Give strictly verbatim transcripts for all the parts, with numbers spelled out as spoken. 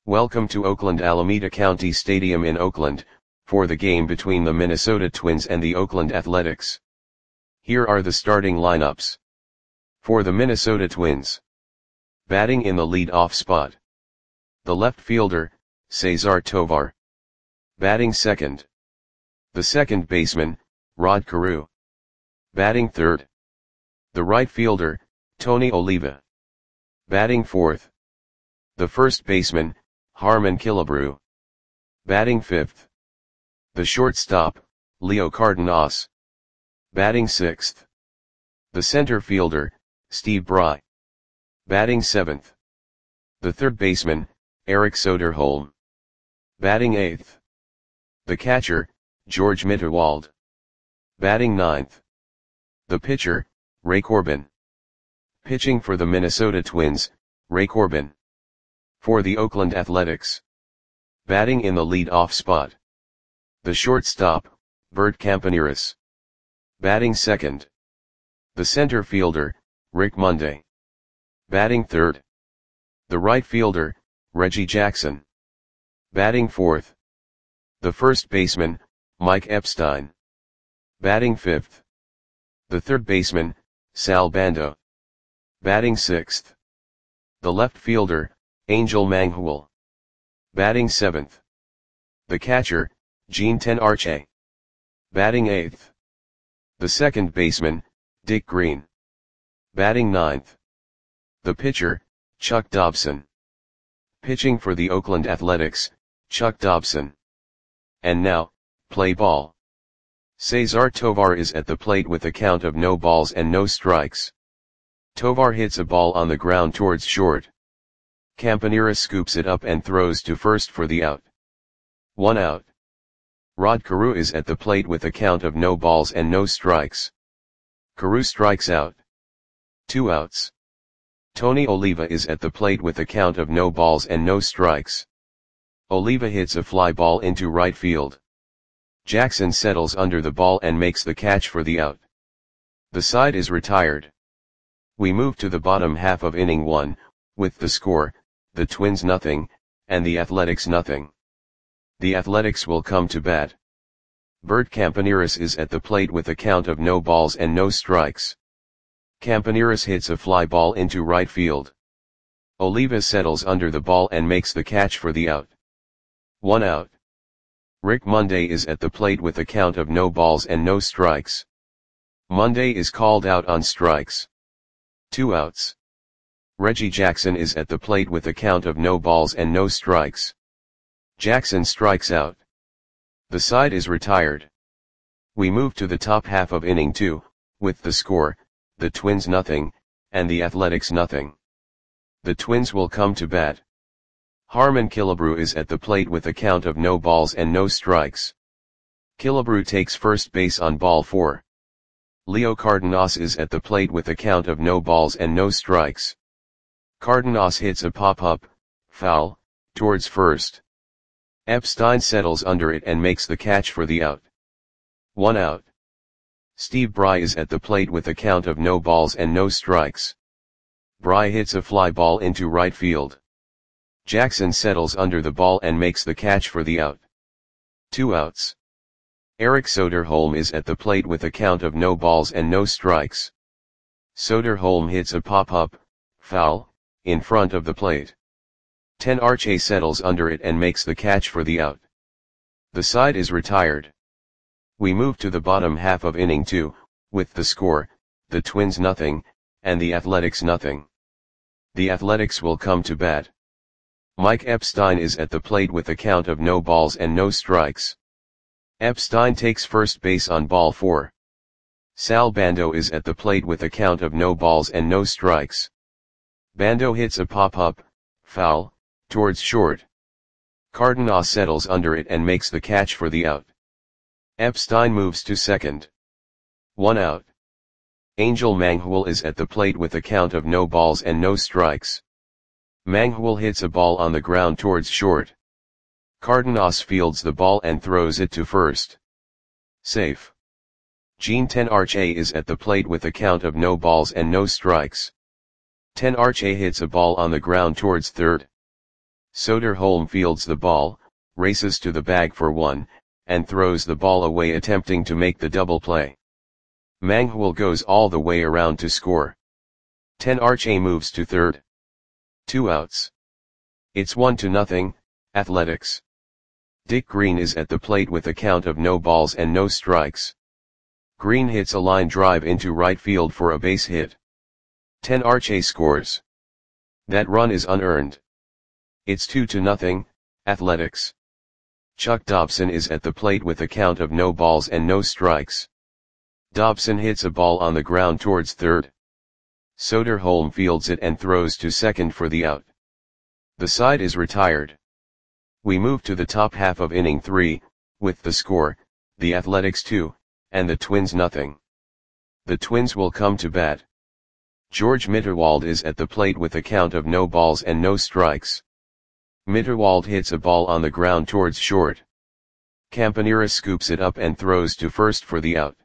Welcome to Oakland Alameda County Stadium in Oakland, for the game between the Minnesota Twins and the Oakland Athletics. Here are the starting lineups. For the Minnesota Twins. Batting in the lead-off spot. The left fielder, Cesar Tovar. Batting second. The second baseman, Rod Carew. Batting third. The right fielder, Tony Oliva. Batting fourth. The first baseman, Harmon Killebrew. Batting fifth. The shortstop, Leo Cardenas. Batting sixth. The center fielder, Steve Bry. Batting seventh. The third baseman, Eric Soderholm. Batting eighth. The catcher, George Mitterwald. Batting ninth. The pitcher, Ray Corbin. Pitching for the Minnesota Twins, Ray Corbin. For the Oakland Athletics. Batting in the lead-off spot. The shortstop, Bert Campaneris. Batting second. The center fielder, Rick Monday. Batting third. The right fielder, Reggie Jackson. Batting fourth. The first baseman, Mike Epstein. Batting fifth. The third baseman, Sal Bando. Batting sixth. The left fielder, Angel Manghul. Batting seventh. The catcher, Gene Tenarche. Batting eighth. The second baseman, Dick Green. Batting ninth. The pitcher, Chuck Dobson. Pitching for the Oakland Athletics, Chuck Dobson. And now, play ball. Cesar Tovar is at the plate with a count of no balls and no strikes. Tovar hits a ball on the ground towards short. Campaneris scoops it up and throws to first for the out. One out. Rod Carew is at the plate with a count of no balls and no strikes. Carew strikes out. Two outs. Tony Oliva is at the plate with a count of no balls and no strikes. Oliva hits a fly ball into right field. Jackson settles under the ball and makes the catch for the out. The side is retired. We move to the bottom half of inning one, with the score, the Twins nothing, and the Athletics nothing. The Athletics will come to bat. Bert Campaneris is at the plate with a count of no balls and no strikes. Campaneris hits a fly ball into right field. Oliva settles under the ball and makes the catch for the out. One out. Rick Monday is at the plate with a count of no balls and no strikes. Monday is called out on strikes. Two outs. Reggie Jackson is at the plate with a count of no balls and no strikes. Jackson strikes out. The side is retired. We move to the top half of inning two, with the score, the Twins nothing, and the Athletics nothing. The Twins will come to bat. Harmon Killebrew is at the plate with a count of no balls and no strikes. Killebrew takes first base on ball four. Leo Cardenas is at the plate with a count of no balls and no strikes. Cardenas hits a pop-up, foul, towards first. Epstein settles under it and makes the catch for the out. One out. Steve Bry is at the plate with a count of no balls and no strikes. Bry hits a fly ball into right field. Jackson settles under the ball and makes the catch for the out. Two outs. Eric Soderholm is at the plate with a count of no balls and no strikes. Soderholm hits a pop-up, foul, in front of the plate. Tenarche settles under it and makes the catch for the out. The side is retired. We move to the bottom half of inning two, with the score, the Twins nothing, and the Athletics nothing. The Athletics will come to bat. Mike Epstein is at the plate with a count of no balls and no strikes. Epstein takes first base on ball four. Sal Bando is at the plate with a count of no balls and no strikes. Bando hits a pop-up, foul, towards short. Cardenas settles under it and makes the catch for the out. Epstein moves to second. One out. Angel Manghul is at the plate with a count of no balls and no strikes. Manghul hits a ball on the ground towards short. Cardenas fields the ball and throws it to first. Safe. Gene Tenarche is at the plate with a count of no balls and no strikes. Tenarche hits a ball on the ground towards third. Soderholm fields the ball, races to the bag for one, and throws the ball away attempting to make the double play. Manghwal goes all the way around to score. ten Arche moves to third. Two outs. It's one to nothing, Athletics. Dick Green is at the plate with a count of no balls and no strikes. Green hits a line drive into right field for a base hit. ten Arche scores. That run is unearned. It's two to nothing, Athletics. Chuck Dobson is at the plate with a count of no balls and no strikes. Dobson hits a ball on the ground towards third. Soderholm fields it and throws to second for the out. The side is retired. We move to the top half of inning three, with the score, the Athletics two, and the Twins nothing. The Twins will come to bat. George Mitterwald is at the plate with a count of no balls and no strikes. Mitterwald hits a ball on the ground towards short. Campanera scoops it up and throws to first for the out.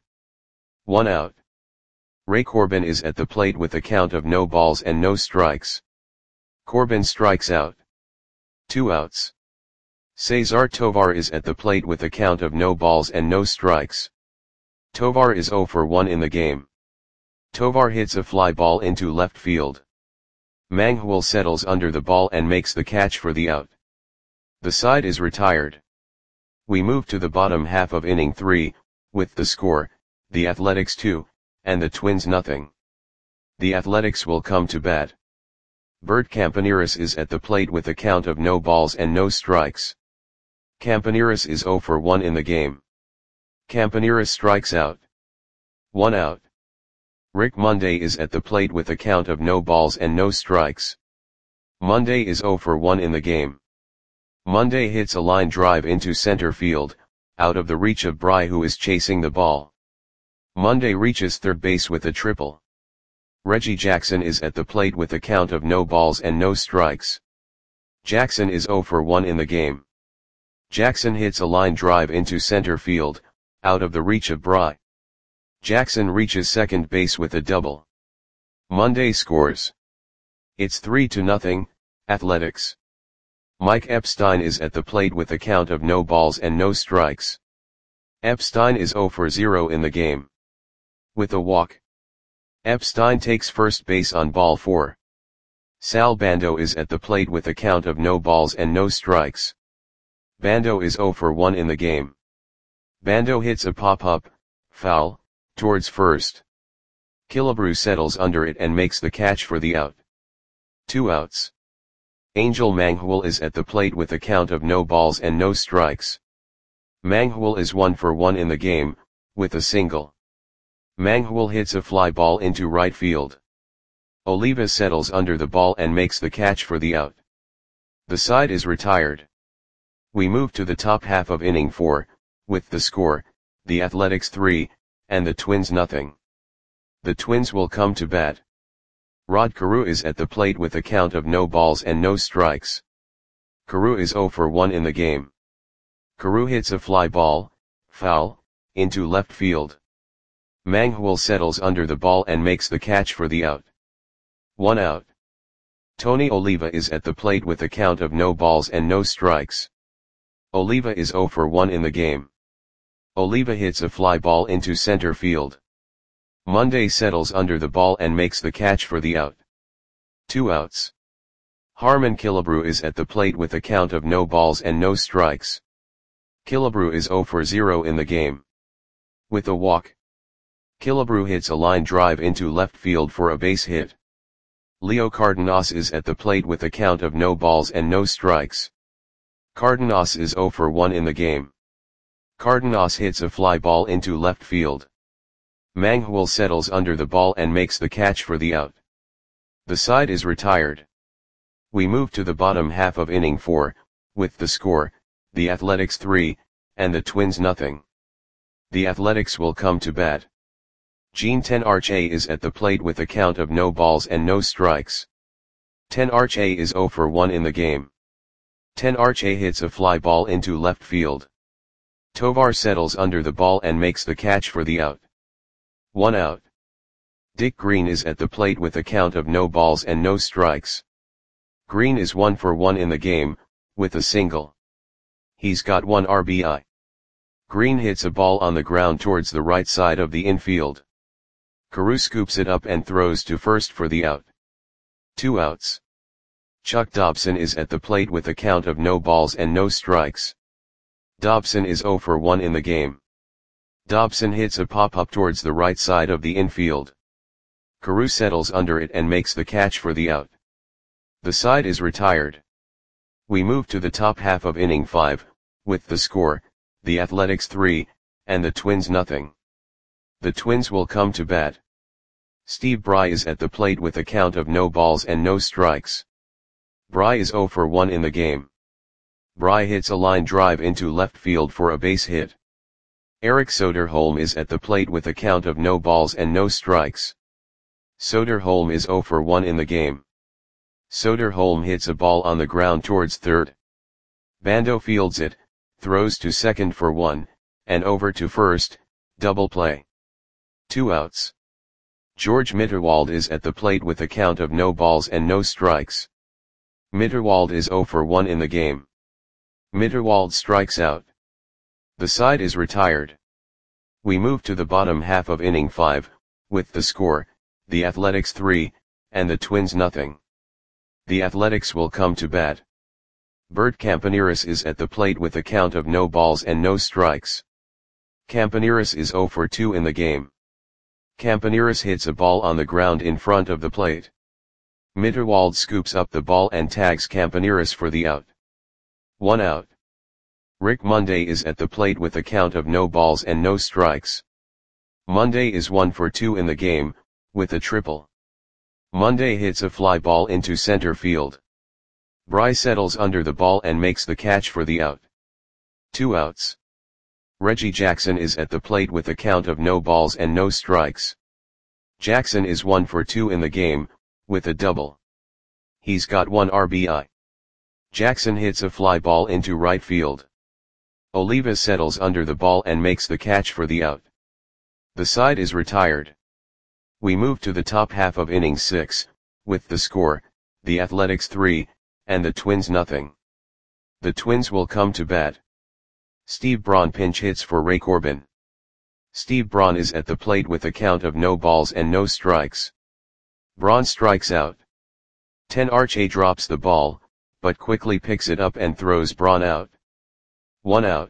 One out. Ray Corbin is at the plate with a count of no balls and no strikes. Corbin strikes out. Two outs. Cesar Tovar is at the plate with a count of no balls and no strikes. Tovar is zero for one in the game. Tovar hits a fly ball into left field. Manghwal settles under the ball and makes the catch for the out. The side is retired. We move to the bottom half of inning three, with the score, the Athletics two, and the Twins nothing. The Athletics will come to bat. Bert Campaneris is at the plate with a count of no balls and no strikes. Campaneris is zero for one in the game. Campaneris strikes out. One out. Rick Monday is at the plate with a count of no balls and no strikes. Monday is zero for one in the game. Monday hits a line drive into center field, out of the reach of Bry, who is chasing the ball. Monday reaches third base with a triple. Reggie Jackson is at the plate with a count of no balls and no strikes. Jackson is zero for one in the game. Jackson hits a line drive into center field, out of the reach of Bry. Jackson reaches second base with a double. Monday scores. It's three to nothing, Athletics. Mike Epstein is at the plate with a count of no balls and no strikes. Epstein is zero for zero in the game. With a walk. Epstein takes first base on ball four. Sal Bando is at the plate with a count of no balls and no strikes. Bando is zero for one in the game. Bando hits a pop-up, foul, towards first. Killebrew settles under it and makes the catch for the out. Two outs. Angel Manghwal is at the plate with a count of no balls and no strikes. Manghwal is one for one in the game, with a single. Manghwal hits a fly ball into right field. Oliva settles under the ball and makes the catch for the out. The side is retired. We move to the top half of inning four, with the score, the Athletics three, and the Twins nothing. The Twins will come to bat. Rod Carew is at the plate with a count of no balls and no strikes. Carew is zero for one in the game. Carew hits a fly ball, foul, into left field. Manghwal settles under the ball and makes the catch for the out. One out. Tony Oliva is at the plate with a count of no balls and no strikes. Oliva is zero for one in the game. Oliva hits a fly ball into center field. Monday settles under the ball and makes the catch for the out. Two outs. Harmon Killebrew is at the plate with a count of no balls and no strikes. Killebrew is zero for zero in the game. With a walk. Killebrew hits a line drive into left field for a base hit. Leo Cardenas is at the plate with a count of no balls and no strikes. Cardenas is zero for one in the game. Cardenas hits a fly ball into left field. Manghwal settles under the ball and makes the catch for the out. The side is retired. We move to the bottom half of inning four, with the score, the Athletics three, and the Twins nothing. The Athletics will come to bat. Jean ten Arche is at the plate with a count of no balls and no strikes. ten Arche is zero for one in the game. ten Arche hits a fly ball into left field. Tovar settles under the ball and makes the catch for the out. One out. Dick Green is at the plate with a count of no balls and no strikes. Green is one for one in the game, with a single. He's got one R B I. Green hits a ball on the ground towards the right side of the infield. Carew scoops it up and throws to first for the out. Two outs. Chuck Dobson is at the plate with a count of no balls and no strikes. Dobson is zero for one in the game. Dobson hits a pop-up towards the right side of the infield. Carew settles under it and makes the catch for the out. The side is retired. We move to the top half of inning five, with the score, the Athletics three, and the Twins nothing. The Twins will come to bat. Steve Bry is at the plate with a count of no balls and no strikes. Bry is zero for one in the game. Bry hits a line drive into left field for a base hit. Eric Soderholm is at the plate with a count of no balls and no strikes. Soderholm is zero for one in the game. Soderholm hits a ball on the ground towards third. Bando fields it, throws to second for one, and over to first, double play. Two outs. George Mitterwald is at the plate with a count of no balls and no strikes. Mitterwald is zero for one in the game. Mitterwald strikes out. The side is retired. We move to the bottom half of inning five, with the score, the Athletics three, and the Twins nothing. The Athletics will come to bat. Bert Campaneris is at the plate with a count of no balls and no strikes. Campaneris is zero for two in the game. Campaneris hits a ball on the ground in front of the plate. Mitterwald scoops up the ball and tags Campaneris for the out. One out. Rick Monday is at the plate with a count of no balls and no strikes. Monday is one for two in the game, with a triple. Monday hits a fly ball into center field. Bry settles under the ball and makes the catch for the out. Two outs. Reggie Jackson is at the plate with a count of no balls and no strikes. Jackson is one for two in the game, with a double. He's got one R B I. Jackson hits a fly ball into right field. Oliva settles under the ball and makes the catch for the out. The side is retired. We move to the top half of inning six, with the score, the Athletics three, and the Twins nothing. The Twins will come to bat. Steve Braun pinch hits for Ray Corbin. Steve Braun is at the plate with a count of no balls and no strikes. Braun strikes out. Ten Arche drops the ball, but quickly picks it up and throws Braun out. One out.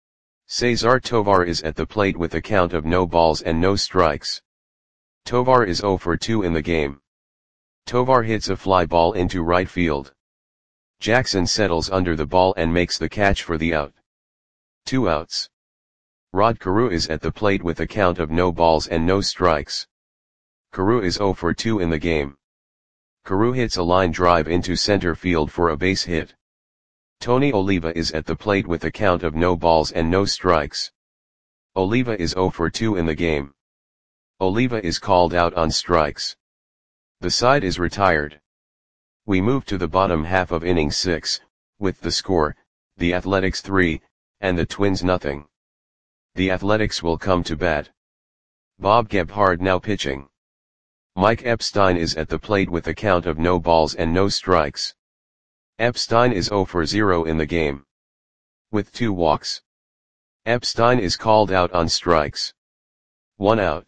Cesar Tovar is at the plate with a count of no balls and no strikes. Tovar is zero for two in the game. Tovar hits a fly ball into right field. Jackson settles under the ball and makes the catch for the out. Two outs. Rod Carew is at the plate with a count of no balls and no strikes. Carew is zero for two in the game. Carew hits a line drive into center field for a base hit. Tony Oliva is at the plate with a count of no balls and no strikes. Oliva is zero for two in the game. Oliva is called out on strikes. The side is retired. We move to the bottom half of inning six, with the score, the Athletics three, and the Twins nothing. The Athletics will come to bat. Bob Gebhard now pitching. Mike Epstein is at the plate with a count of no balls and no strikes. Epstein is zero for zero in the game. With two walks. Epstein is called out on strikes. One out.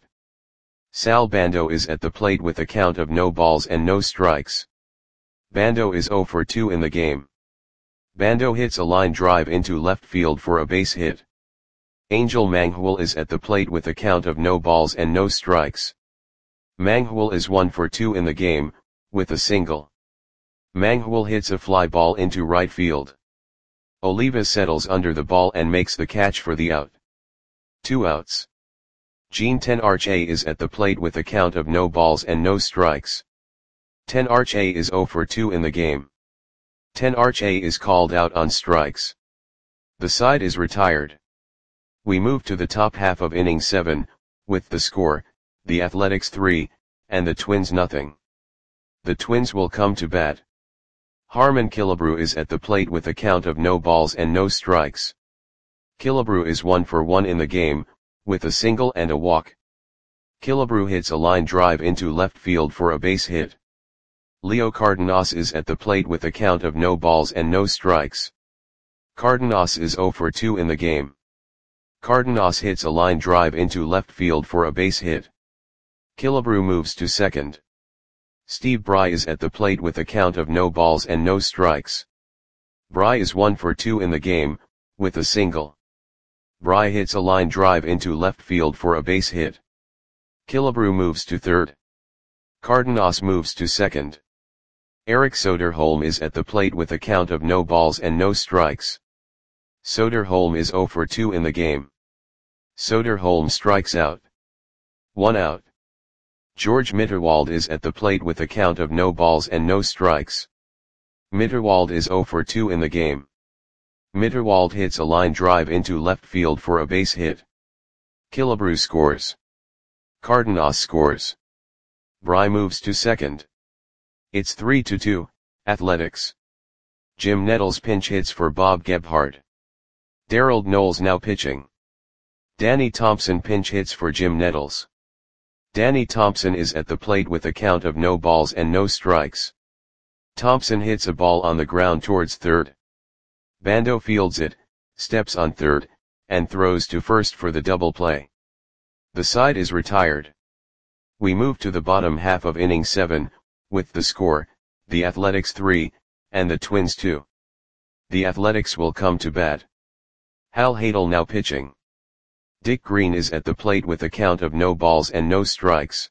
Sal Bando is at the plate with a count of no balls and no strikes. Bando is zero for two in the game. Bando hits a line drive into left field for a base hit. Angel Manghul is at the plate with a count of no balls and no strikes. Manghul is one for two in the game, with a single. Manghul hits a fly ball into right field. Oliva settles under the ball and makes the catch for the out. Two outs. Gene Ten Arche is at the plate with a count of no balls and no strikes. Ten Arche is zero for two in the game. Ten Arche is called out on strikes. The side is retired. We move to the top half of inning seven, with the score, the Athletics three, and the Twins nothing. The Twins will come to bat. Harmon Killebrew is at the plate with a count of no balls and no strikes. Killebrew is one for one in the game, with a single and a walk. Killebrew hits a line drive into left field for a base hit. Leo Cardenas is at the plate with a count of no balls and no strikes. Cardenas is zero for two in the game. Cardenas hits a line drive into left field for a base hit. Killebrew moves to second. Steve Bry is at the plate with a count of no balls and no strikes. Bry is one for two in the game, with a single. Bry hits a line drive into left field for a base hit. Killebrew moves to third. Cardenas moves to second. Eric Soderholm is at the plate with a count of no balls and no strikes. Soderholm is zero for two in the game. Soderholm strikes out. One out. George Mitterwald is at the plate with a count of no balls and no strikes. Mitterwald is zero for two in the game. Mitterwald hits a line drive into left field for a base hit. Killebrew scores. Cardenas scores. Bry moves to second. It's three to two, Athletics. Jim Nettles pinch hits for Bob Gebhardt. Darrell Knowles now pitching. Danny Thompson pinch hits for Jim Nettles. Danny Thompson is at the plate with a count of no balls and no strikes. Thompson hits a ball on the ground towards third. Bando fields it, steps on third, and throws to first for the double play. The side is retired. We move to the bottom half of inning seven, with the score, the Athletics three, and the Twins two. The Athletics will come to bat. Hal Hadel now pitching. Dick Green is at the plate with a count of no balls and no strikes.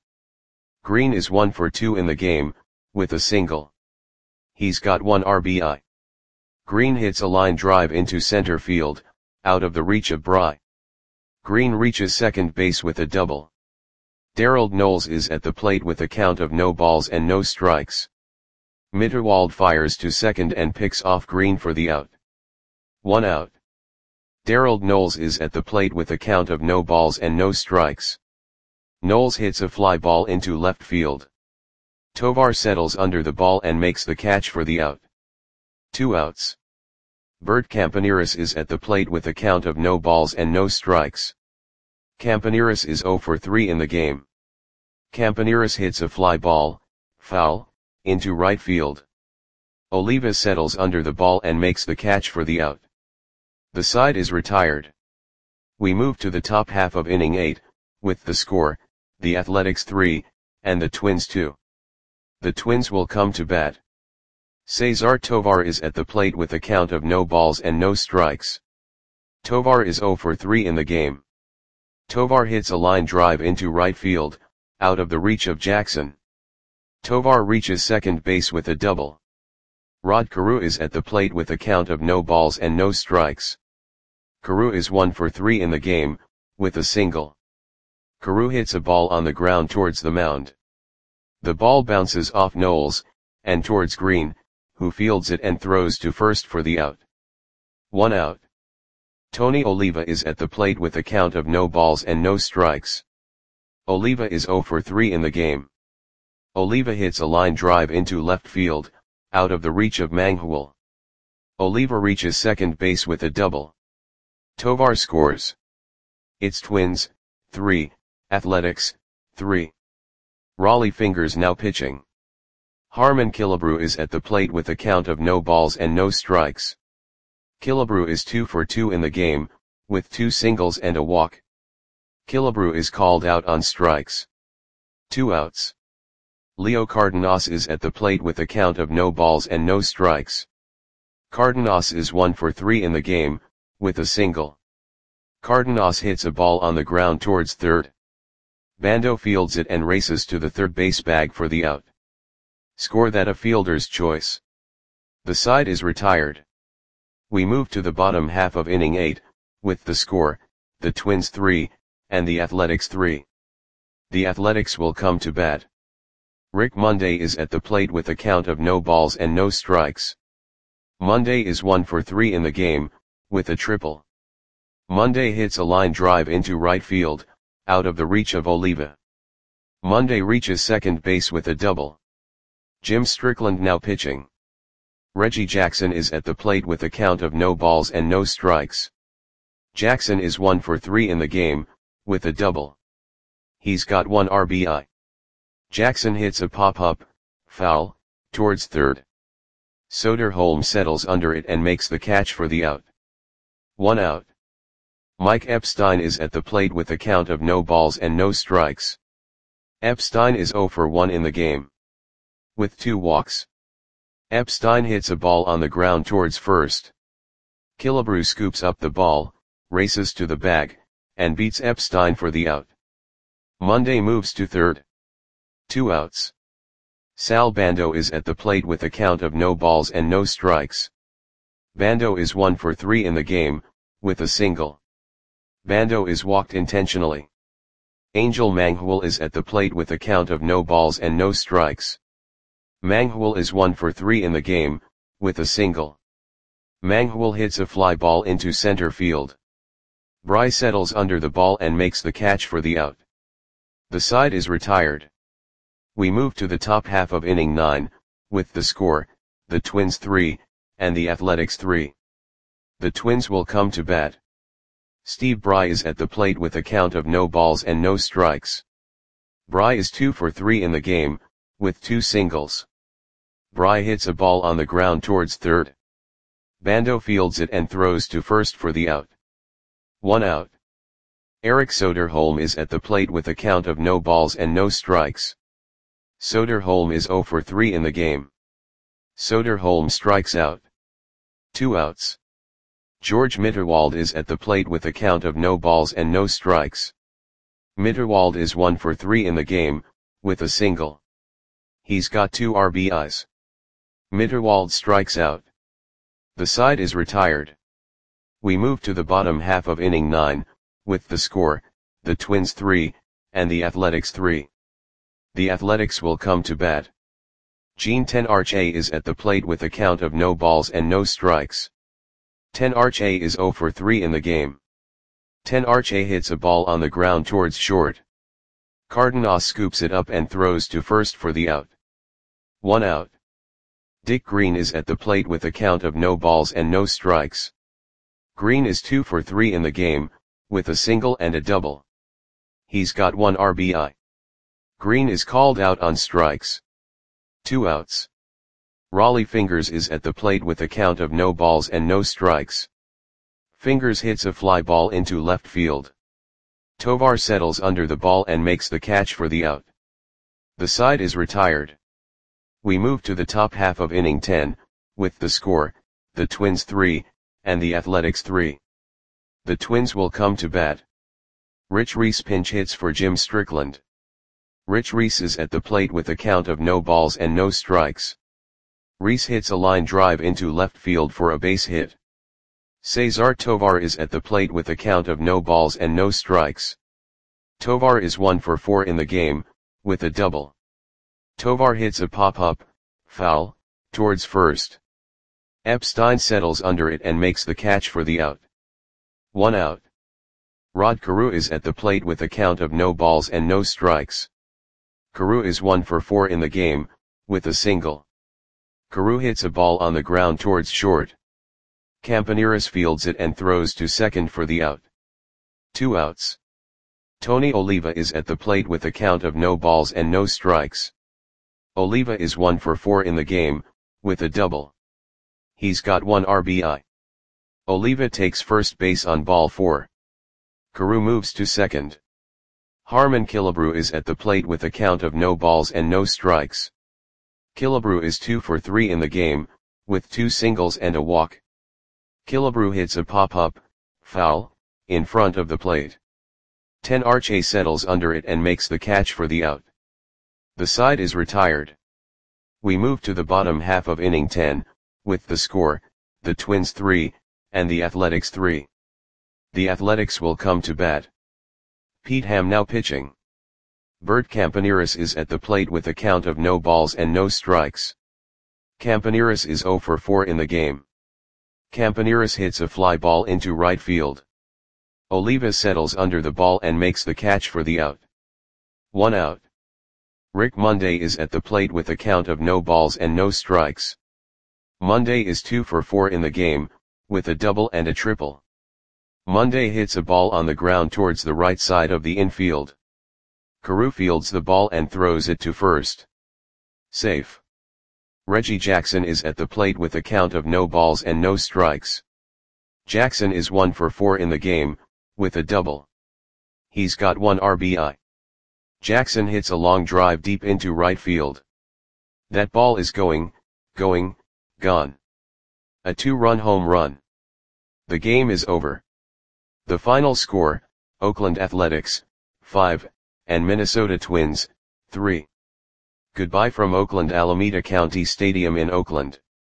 Green is one for two in the game, with a single. He's got one R B I. Green hits a line drive into center field, out of the reach of Bry. Green reaches second base with a double. Darrell Knowles is at the plate with a count of no balls and no strikes. Mitterwald fires to second and picks off Green for the out. One out. Darrell Knowles is at the plate with a count of no balls and no strikes. Knowles hits a fly ball into left field. Tovar settles under the ball and makes the catch for the out. Two outs. Bert Campaneris is at the plate with a count of no balls and no strikes. Campaneris is zero for three in the game. Campaneris hits a fly ball, foul, into right field. Oliva settles under the ball and makes the catch for the out. The side is retired. We move to the top half of inning eight, with the score, the Athletics three, and the Twins two. The Twins will come to bat. Cesar Tovar is at the plate with a count of no balls and no strikes. Tovar is zero for three in the game. Tovar hits a line drive into right field, out of the reach of Jackson. Tovar reaches second base with a double. Rod Carew is at the plate with a count of no balls and no strikes. Carew is one for three in the game, with a single. Carew hits a ball on the ground towards the mound. The ball bounces off Knowles, and towards Green, who fields it and throws to first for the out. One out. Tony Oliva is at the plate with a count of no balls and no strikes. Oliva is zero for three in the game. Oliva hits a line drive into left field, out of the reach of Manghwal. Oliva reaches second base with a double. Tovar scores. It's Twins, three, Athletics, three. Raleigh Fingers now pitching. Harmon Killebrew is at the plate with a count of no balls and no strikes. Killebrew is two for two in the game, with two singles and a walk. Killebrew is called out on strikes. Two outs. Leo Cardenas is at the plate with a count of no balls and no strikes. Cardenas is one for three in the game, with a single. Cardenas hits a ball on the ground towards third. Bando fields it and races to the third base bag for the out. Score that a fielder's choice. The side is retired. We move to the bottom half of inning eight, with the score, the Twins three, and the Athletics three. The Athletics will come to bat. Rick Monday is at the plate with a count of no balls and no strikes. Monday is one for three in the game, with a triple. Monday hits a line drive into right field, out of the reach of Oliva. Monday reaches second base with a double. Jim Strickland now pitching. Reggie Jackson is at the plate with a count of no balls and no strikes. Jackson is one for three in the game, with a double. He's got one R B I. Jackson hits a pop-up, foul, towards third. Soderholm settles under it and makes the catch for the out. One out. Mike Epstein is at the plate with a count of no balls and no strikes. Epstein is zero for one in the game. With two walks. Epstein hits a ball on the ground towards first. Killebrew scoops up the ball, races to the bag, and beats Epstein for the out. Monday moves to third. Two outs. Sal Bando is at the plate with a count of no balls and no strikes. Bando is one for three in the game, with a single. Bando is walked intentionally. Angel Manghwal is at the plate with a count of no balls and no strikes. Manghwal is one for three in the game, with a single. Manghwal hits a fly ball into center field. Bry settles under the ball and makes the catch for the out. The side is retired. We move to the top half of inning nine, with the score, the Twins three, and the Athletics three. The Twins will come to bat. Steve Bry is at the plate with a count of no balls and no strikes. Bry is two for three in the game, with two singles. Bry hits a ball on the ground towards third. Bando fields it and throws to first for the out. One out. Eric Soderholm is at the plate with a count of no balls and no strikes. Soderholm is zero for three in the game. Soderholm strikes out. Two outs. George Mitterwald is at the plate with a count of no balls and no strikes. Mitterwald is one for three in the game, with a single. He's got two R B Is. Mitterwald strikes out. The side is retired. We move to the bottom half of inning nine, with the score, the Twins three, and the Athletics three. The Athletics will come to bat. Gene Tenarche is at the plate with a count of no balls and no strikes. Tenarche is zero for three in the game. Tenarche hits a ball on the ground towards short. Cardenas scoops it up and throws to first for the out. One out. Dick Green is at the plate with a count of no balls and no strikes. Green is two for three in the game, with a single and a double. He's got one R B I. Green is called out on strikes. Two outs. Raleigh Fingers is at the plate with a count of no balls and no strikes. Fingers hits a fly ball into left field. Tovar settles under the ball and makes the catch for the out. The side is retired. We move to the top half of inning ten, with the score, the Twins three, and the Athletics three. The Twins will come to bat. Rich Reese pinch hits for Jim Strickland. Rich Reese is at the plate with a count of no balls and no strikes. Reese hits a line drive into left field for a base hit. Cesar Tovar is at the plate with a count of no balls and no strikes. Tovar is one for four in the game, with a double. Tovar hits a pop-up, foul, towards first. Epstein settles under it and makes the catch for the out. One out. Rod Carew is at the plate with a count of no balls and no strikes. Carew is one for four in the game, with a single. Carew hits a ball on the ground towards short. Campaneris fields it and throws to second for the out. Two outs. Tony Oliva is at the plate with a count of no balls and no strikes. Oliva is one for four in the game, with a double. He's got one R B I. Oliva takes first base on ball four. Carew moves to second. Harmon Killebrew is at the plate with a count of no balls and no strikes. Killebrew is two for three in the game, with two singles and a walk. Killebrew hits a pop-up, foul, in front of the plate. Tenarche settles under it and makes the catch for the out. The side is retired. We move to the bottom half of inning ten, with the score, the Twins three, and the Athletics three. The Athletics will come to bat. Pete Ham now pitching. Bert Campaneris is at the plate with a count of no balls and no strikes. Campaneris is zero for four in the game. Campaneris hits a fly ball into right field. Oliva settles under the ball and makes the catch for the out. One out. Rick Monday is at the plate with a count of no balls and no strikes. Monday is two for four in the game, with a double and a triple. Monday hits a ball on the ground towards the right side of the infield. Carew fields the ball and throws it to first. Safe. Reggie Jackson is at the plate with a count of no balls and no strikes. Jackson is one for four in the game, with a double. He's got one R B I. Jackson hits a long drive deep into right field. That ball is going, going, gone. A two-run home run. The game is over. The final score, Oakland Athletics, five, and Minnesota Twins, three. Goodbye from Oakland Alameda County Stadium in Oakland.